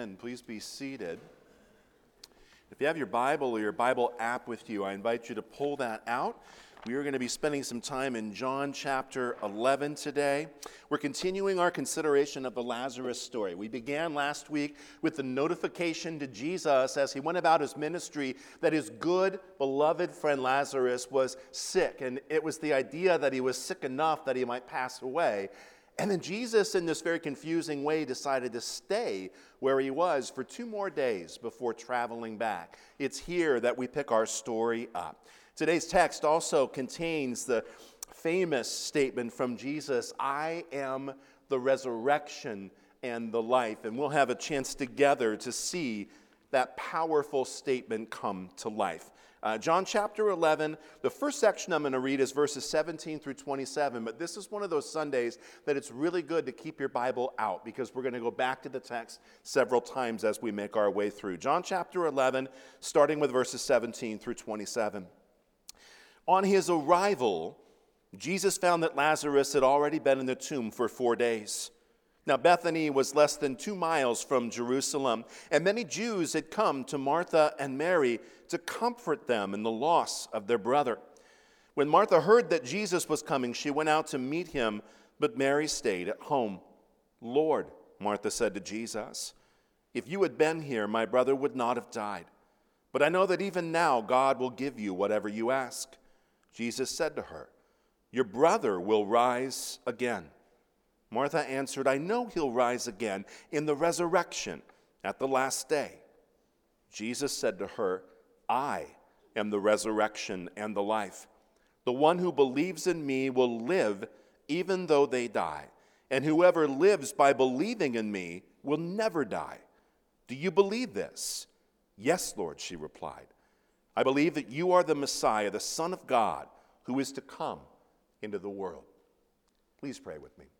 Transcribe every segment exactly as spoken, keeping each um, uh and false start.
Amen. Please be seated. If you have your Bible or your Bible app with you, I invite you to pull that out. We are going to be spending some time in John chapter eleven today. We're continuing our consideration of the Lazarus story. We began last week with the notification to Jesus as he went about his ministry that his good, beloved friend Lazarus was sick. And it was the idea that he was sick enough that he might pass away. And then Jesus, in this very confusing way, decided to stay where he was for two more days before traveling back. It's here that we pick our story up. Today's text also contains the famous statement from Jesus, "I am the resurrection and the life." And we'll have a chance together to see that powerful statement come to life. Uh, John chapter eleven, the first section I'm going to read is verses seventeen through twenty-seven, but this is one of those Sundays that it's really good to keep your Bible out because we're going to go back to the text several times as we make our way through. John chapter eleven, starting with verses seventeen through twenty-seven. On his arrival, Jesus found that Lazarus had already been in the tomb for four days. Now, Bethany was less than two miles from Jerusalem, and many Jews had come to Martha and Mary to comfort them in the loss of their brother. When Martha heard that Jesus was coming, she went out to meet him, but Mary stayed at home. "Lord," Martha said to Jesus, "if you had been here, my brother would not have died. But I know that even now God will give you whatever you ask." Jesus said to her, "Your brother will rise again." Martha answered, "I know he'll rise again in the resurrection at the last day." Jesus said to her, "I am the resurrection and the life. The one who believes in me will live even though they die, and whoever lives by believing in me will never die. Do you believe this?" "Yes, Lord," she replied. "I believe that you are the Messiah, the Son of God, who is to come into the world." Please pray with me.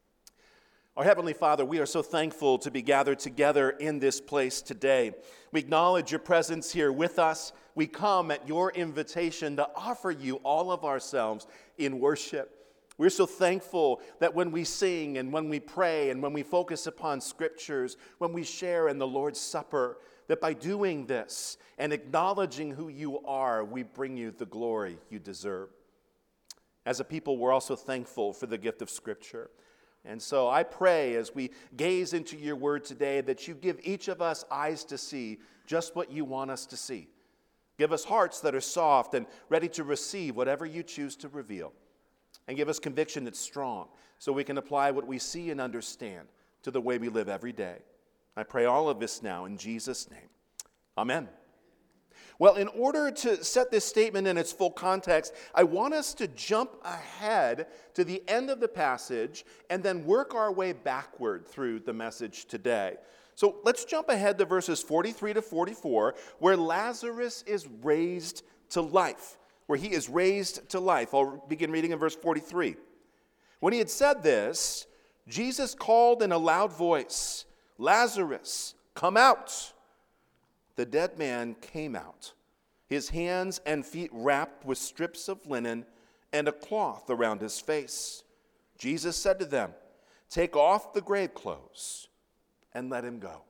Our Heavenly Father, we are so thankful to be gathered together in this place today. We acknowledge your presence here with us. We come at your invitation to offer you all of ourselves in worship. We're so thankful that when we sing and when we pray and when we focus upon scriptures, when we share in the Lord's Supper, that by doing this and acknowledging who you are, we bring you the glory you deserve. As a people, we're also thankful for the gift of Scripture. And so I pray as we gaze into your word today that you give each of us eyes to see just what you want us to see. Give us hearts that are soft and ready to receive whatever you choose to reveal. And give us conviction that's strong so we can apply what we see and understand to the way we live every day. I pray all of this now in Jesus' name. Amen. Well, in order to set this statement in its full context, I want us to jump ahead to the end of the passage and then work our way backward through the message today. So let's jump ahead to verses forty-three to forty-four, where Lazarus is raised to life, where he is raised to life. I'll begin reading in verse forty-three. When he had said this, Jesus called in a loud voice, "Lazarus, come out." The dead man came out, his hands and feet wrapped with strips of linen and a cloth around his face. Jesus said to them, "Take off the grave clothes and let him go."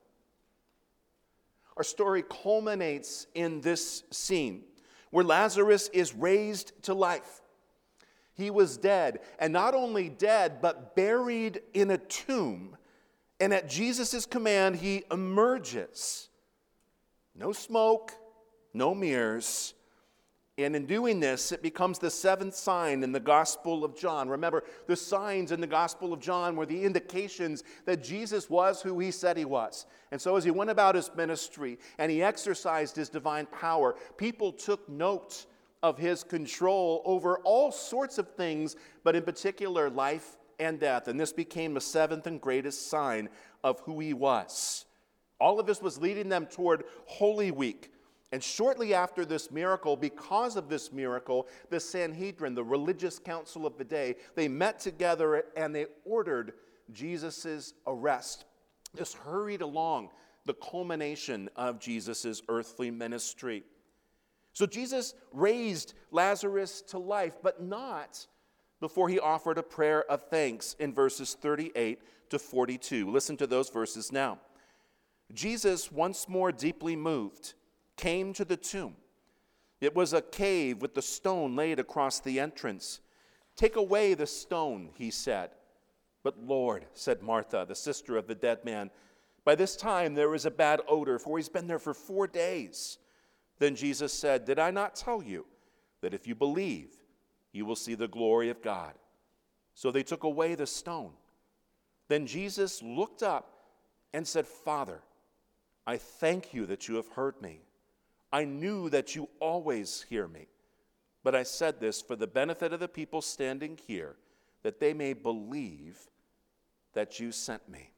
Our story culminates in this scene where Lazarus is raised to life. He was dead, and not only dead, but buried in a tomb. And at Jesus' command, he emerges. No smoke, no mirrors. And in doing this, it becomes the seventh sign in the Gospel of John. Remember, the signs in the Gospel of John were the indications that Jesus was who he said he was. And so as he went about his ministry and he exercised his divine power, people took note of his control over all sorts of things, but in particular life and death. And this became the seventh and greatest sign of who he was. All of this was leading them toward Holy Week. And shortly after this miracle, because of this miracle, the Sanhedrin, the religious council of the day, they met together and they ordered Jesus' arrest. This hurried along the culmination of Jesus' earthly ministry. So Jesus raised Lazarus to life, but not before he offered a prayer of thanks in verses thirty-eight to forty-two. Listen to those verses now. Jesus, once more deeply moved, came to the tomb. It was a cave with the stone laid across the entrance. "Take away the stone," he said. "But Lord," said Martha, the sister of the dead man, "by this time there is a bad odor, for he's been there for four days." Then Jesus said, "Did I not tell you that if you believe, you will see the glory of God?" So they took away the stone. Then Jesus looked up and said, "Father, I thank you that you have heard me. I knew that you always hear me. But I said this for the benefit of the people standing here, that they may believe that you sent me."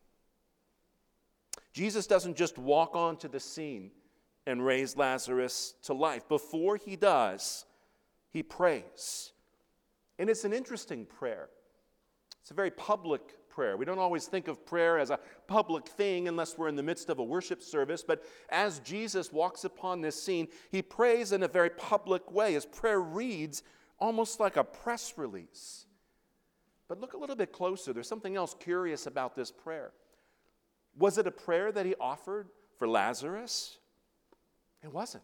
Jesus doesn't just walk onto the scene and raise Lazarus to life. Before he does, he prays. And it's an interesting prayer. It's a very public prayer. We don't always think of prayer as a public thing unless we're in the midst of a worship service. But as Jesus walks upon this scene, he prays in a very public way. His prayer reads almost like a press release. But look a little bit closer. There's something else curious about this prayer. Was it a prayer that he offered for Lazarus? It wasn't.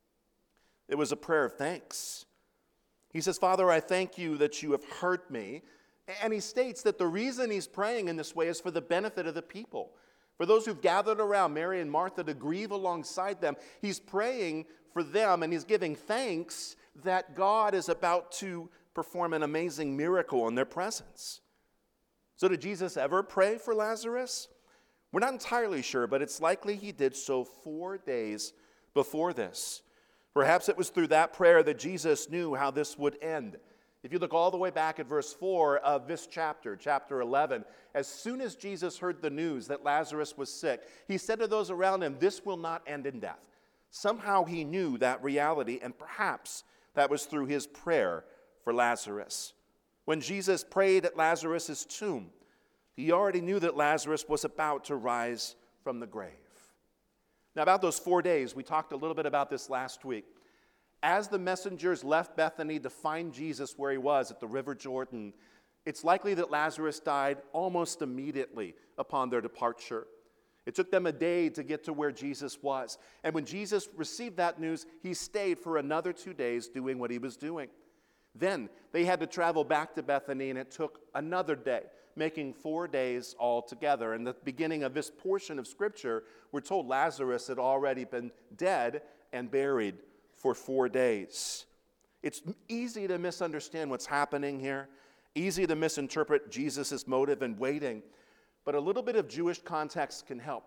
It was a prayer of thanks. He says, "Father, I thank you that you have heard me." And he states that the reason he's praying in this way is for the benefit of the people. For those who've gathered around Mary and Martha to grieve alongside them, he's praying for them and he's giving thanks that God is about to perform an amazing miracle in their presence. So did Jesus ever pray for Lazarus? We're not entirely sure, but it's likely he did so four days before this. Perhaps it was through that prayer that Jesus knew how this would end. If you look all the way back at verse four of this chapter, chapter eleven, as soon as Jesus heard the news that Lazarus was sick, he said to those around him, "This will not end in death." Somehow he knew that reality, and perhaps that was through his prayer for Lazarus. When Jesus prayed at Lazarus' tomb, he already knew that Lazarus was about to rise from the grave. Now, about those four days, we talked a little bit about this last week. As the messengers left Bethany to find Jesus where he was at the River Jordan, it's likely that Lazarus died almost immediately upon their departure. It took them a day to get to where Jesus was. And when Jesus received that news, he stayed for another two days doing what he was doing. Then they had to travel back to Bethany, and it took another day, making four days altogether. In the beginning of this portion of Scripture, we're told Lazarus had already been dead and buried for four days. It's easy to misunderstand what's happening here, easy to misinterpret Jesus' motive in waiting, but a little bit of Jewish context can help.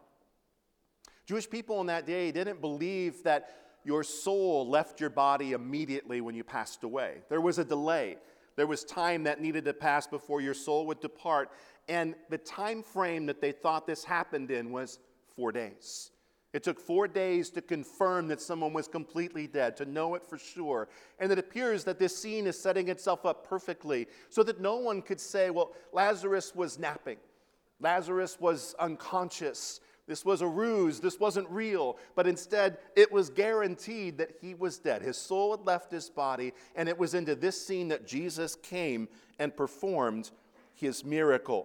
Jewish people in that day didn't believe that your soul left your body immediately when you passed away. There was a delay. There was time that needed to pass before your soul would depart. And the time frame that they thought this happened in was four days. It took four days to confirm that someone was completely dead, to know it for sure. And it appears that this scene is setting itself up perfectly so that no one could say, well, Lazarus was napping. Lazarus was unconscious. This was a ruse. This wasn't real. But instead, it was guaranteed that he was dead. His soul had left his body, and it was into this scene that Jesus came and performed his miracle.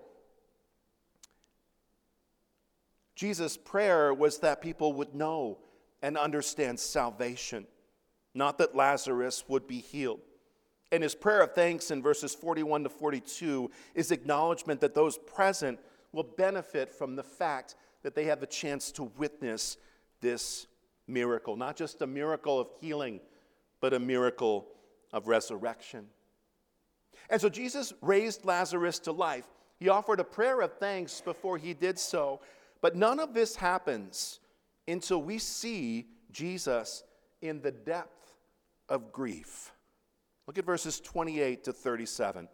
Jesus' prayer was that people would know and understand salvation, not that Lazarus would be healed. And his prayer of thanks in verses forty-one to forty-two is acknowledgement that those present will benefit from the fact that they have the chance to witness this miracle. Not just a miracle of healing, but a miracle of resurrection. And so Jesus raised Lazarus to life. He offered a prayer of thanks before he did so. But none of this happens until we see Jesus in the depth of grief. Look at verses twenty-eight to thirty-seven.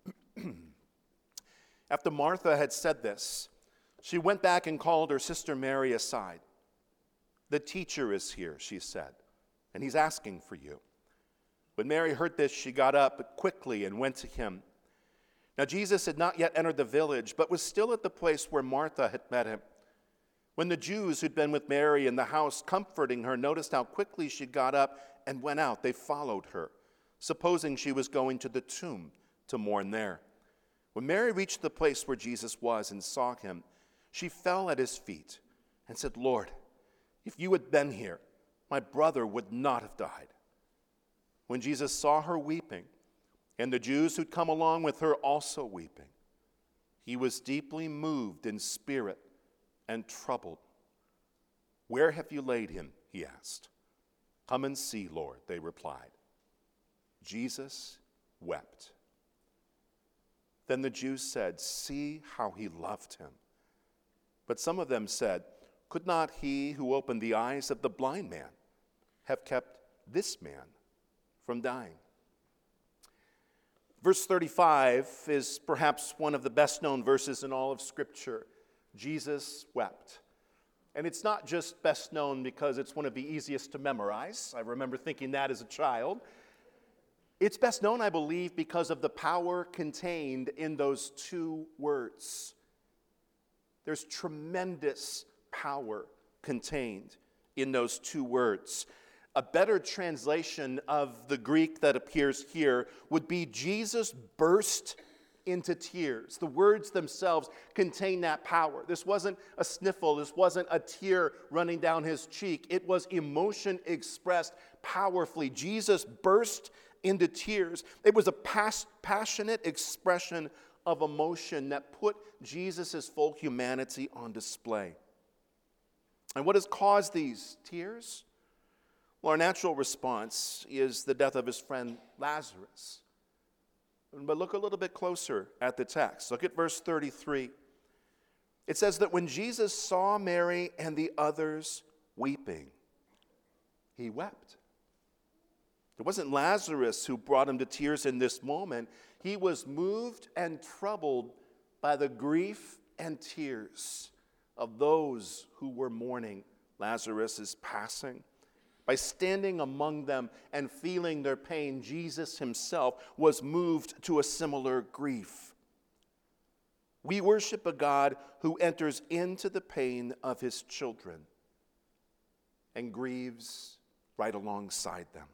After Martha had said this, she went back and called her sister Mary aside. "The teacher is here," she said, "and he's asking for you." When Mary heard this, she got up quickly and went to him. Now Jesus had not yet entered the village, but was still at the place where Martha had met him. When the Jews who'd been with Mary in the house comforting her noticed how quickly she got up and went out, they followed her, supposing she was going to the tomb to mourn there. When Mary reached the place where Jesus was and saw him, she fell at his feet and said, "Lord, if you had been here, my brother would not have died." When Jesus saw her weeping, and the Jews who'd come along with her also weeping, he was deeply moved in spirit and troubled. "Where have you laid him?" he asked. "Come and see, Lord," they replied. Jesus wept. Then the Jews said, "See how he loved him." But some of them said, "Could not he who opened the eyes of the blind man have kept this man from dying?" Verse thirty-five is perhaps one of the best-known verses in all of Scripture. Jesus wept. And it's not just best known because it's one of the easiest to memorize. I remember thinking that as a child. It's best known, I believe, because of the power contained in those two words. There's tremendous power contained in those two words. A better translation of the Greek that appears here would be Jesus burst into tears. The words themselves contain that power. This wasn't a sniffle. This wasn't a tear running down his cheek. It was emotion expressed powerfully. Jesus burst into tears. It was a pas- passionate expression of emotion that put Jesus' full humanity on display. And what has caused these tears? Well, our natural response is the death of his friend Lazarus. But look a little bit closer at the text. Look at verse thirty-three. It says that when Jesus saw Mary and the others weeping, he wept. It wasn't Lazarus who brought him to tears in this moment. He was moved and troubled by the grief and tears of those who were mourning Lazarus' passing. By standing among them and feeling their pain, Jesus himself was moved to a similar grief. We worship a God who enters into the pain of his children and grieves right alongside them.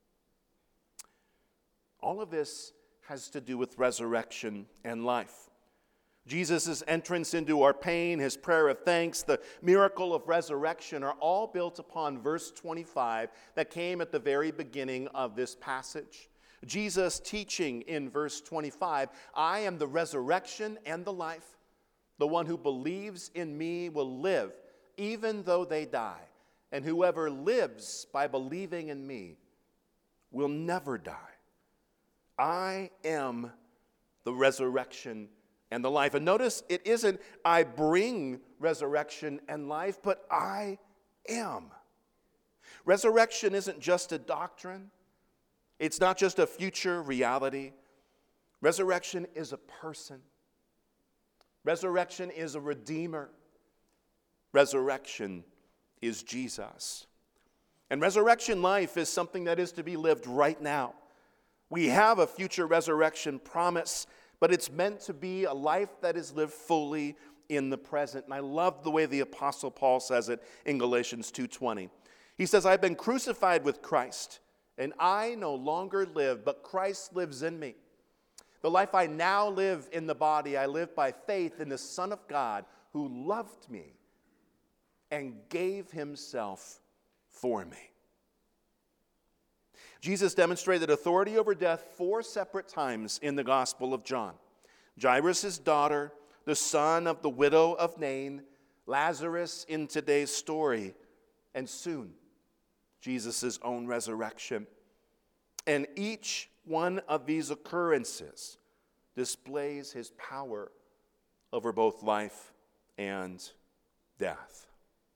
All of this has to do with resurrection and life. Jesus' entrance into our pain, his prayer of thanks, the miracle of resurrection are all built upon verse twenty-five that came at the very beginning of this passage. Jesus teaching in verse twenty-five, "I am the resurrection and the life. The one who believes in me will live, even though they die. And whoever lives by believing in me will never die. I am the resurrection and the life." And notice it isn't "I bring resurrection and life," but "I am." Resurrection isn't just a doctrine. It's not just a future reality. Resurrection is a person. Resurrection is a redeemer. Resurrection is Jesus. And resurrection life is something that is to be lived right now. We have a future resurrection promise, but it's meant to be a life that is lived fully in the present. And I love the way the Apostle Paul says it in Galatians two twenty. He says, "I've been crucified with Christ, and I no longer live, but Christ lives in me. The life I now live in the body, I live by faith in the Son of God who loved me and gave himself for me." Jesus demonstrated authority over death four separate times in the Gospel of John. Jairus' daughter, the son of the widow of Nain, Lazarus in today's story, and soon, Jesus' own resurrection. And each one of these occurrences displays his power over both life and death.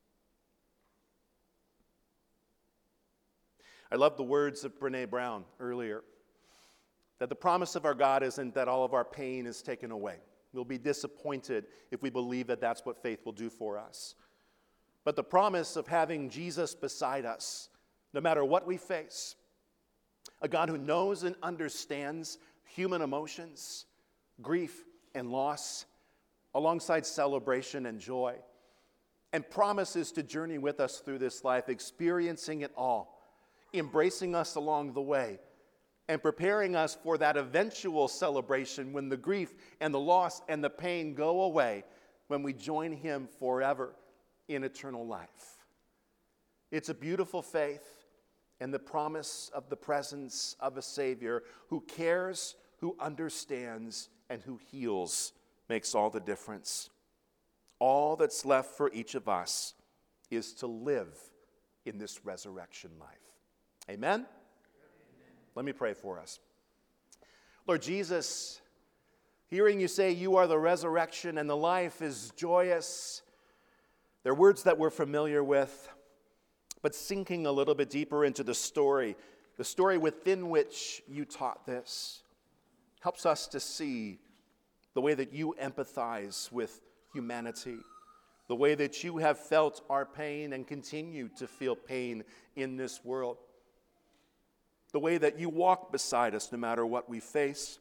I love the words of Brene Brown earlier, that the promise of our God isn't that all of our pain is taken away. We'll be disappointed if we believe that that's what faith will do for us. But the promise of having Jesus beside us, no matter what we face, a God who knows and understands human emotions, grief and loss, alongside celebration and joy, and promises to journey with us through this life, experiencing it all, embracing us along the way, and preparing us for that eventual celebration when the grief and the loss and the pain go away, when we join him forever in eternal life. It's a beautiful faith and the promise of the presence of a Savior who cares, who understands, and who heals makes all the difference. All that's left for each of us is to live in this resurrection life. Amen? Amen. Let me pray for us. Lord Jesus, hearing you say you are the resurrection and the life is joyous, they're words that we're familiar with, but sinking a little bit deeper into the story, the story within which you taught this, helps us to see the way that you empathize with humanity, the way that you have felt our pain and continue to feel pain in this world, the way that you walk beside us no matter what we face,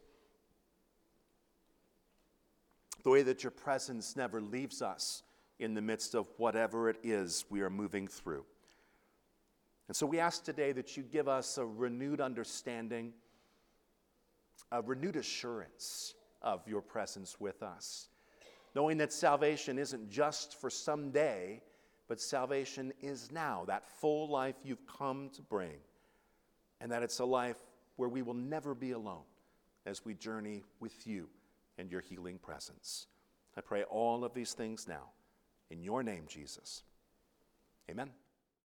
the way that your presence never leaves us in the midst of whatever it is we are moving through. And so we ask today that you give us a renewed understanding, a renewed assurance of your presence with us, knowing that salvation isn't just for someday, but salvation is now, that full life you've come to bring, and that it's a life where we will never be alone as we journey with you and your healing presence. I pray all of these things now in your name, Jesus. Amen.